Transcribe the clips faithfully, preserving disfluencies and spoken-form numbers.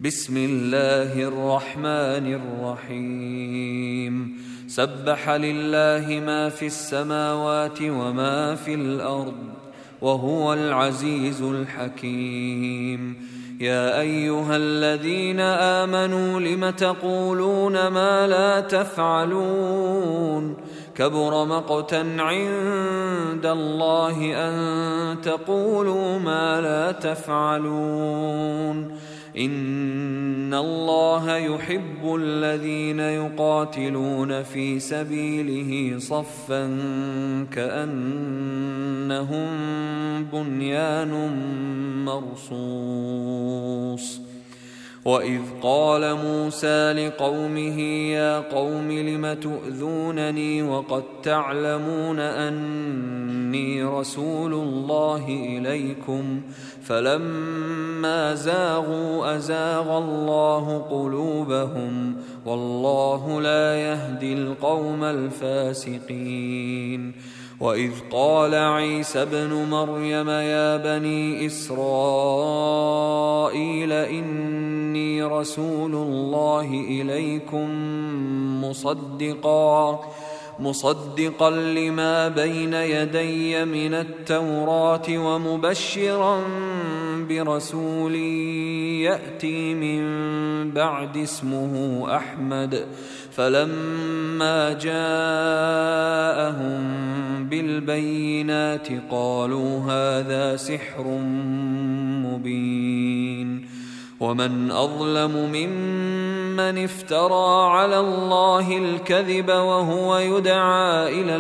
بسم الله الرحمن الرحيم سبح لله ما في السماوات وما في الأرض وهو العزيز الحكيم. يا أيها الذين آمنوا لم تقولون ما لا تفعلون كبر مقتا عند الله أن تقولوا ما لا تفعلون. إن الله يحب الذين يقاتلون في سبيله صفا كأنهم بنيان مرصوص. وإذ قال موسى لقومه يا قوم لم تؤذونني وقد تعلمون أني رسول الله إليكم فلما زاغوا أزاغ الله قلوبهم والله لا يهدي القوم الفاسقين. وإذ قال عيسى ابن مريم يا بني إسرائيل إني رسول الله إليكم مصدقا مصدقا لما بين يدي من التوراة ومبشرا برسول يأتي من بعد اسمه أحمد. فلما جاءهم بالبينات قالوا هذا سحر مبين. ومن أظلم ممن افترى على الله الكذب وهو يدعى إلى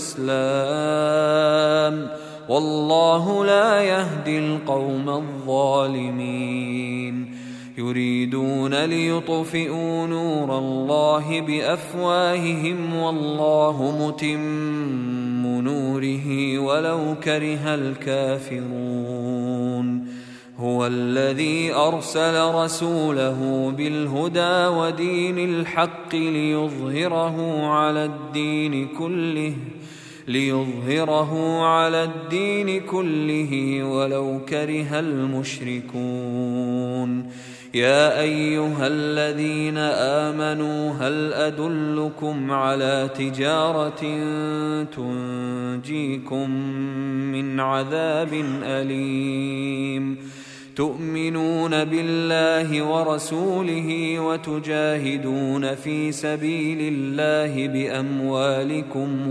الإسلام والله لا يهدي القوم الظالمين. يريدون ليطفئوا نور الله بأفواههم والله متم نوره ولو كره الكافرون. هو الذي أرسل رسوله بالهدى ودين الحق ليظهره على الدين كله ليظهره على الدين كله ولو كره المشركون. يا أيها الذين آمنوا هل أدلكم على تجارة تنجيكم من عذاب أليم تؤمنون بالله ورسوله وتجاهدون في سبيل الله بأموالكم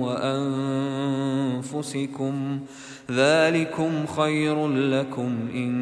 وأنفسكم ذلكم خير لكم إن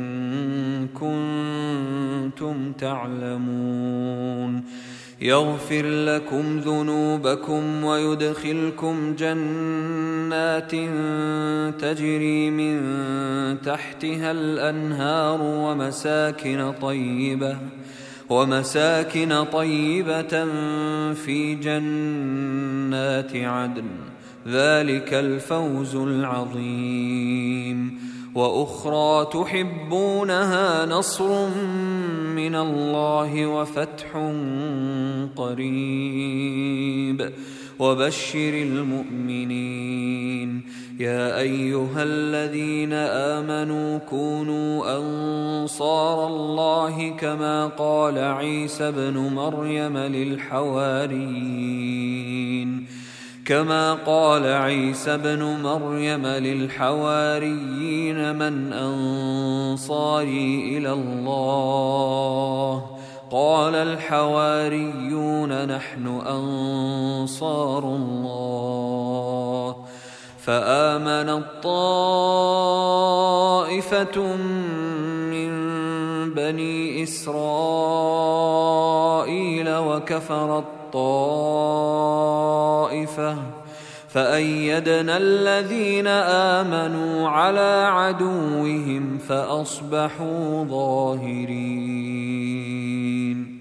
كنتم تعلمون. يغفر لكم ذنوبكم ويدخلكم جنات تجري من تحتها الأنهار ومساكن طيبة ومساكن طيبة في جنات عدن ذلك الفوز العظيم. وأخرى تحبونها نصر من الله وفتح قريب وبشر المؤمنين. يا أيها الذين آمنوا كونوا أنصار الله كما قال عيسى ابن مريم للحواريين كما قال عيسى ابن مريم للحواريين من أنصاري إلى الله قال الحواريون نحن أنصار الله. فآمنت طائفة من بني إسرائيل وكفرت طائفة فأيدنا الذين آمنوا على عدوهم فأصبحوا ظاهرين.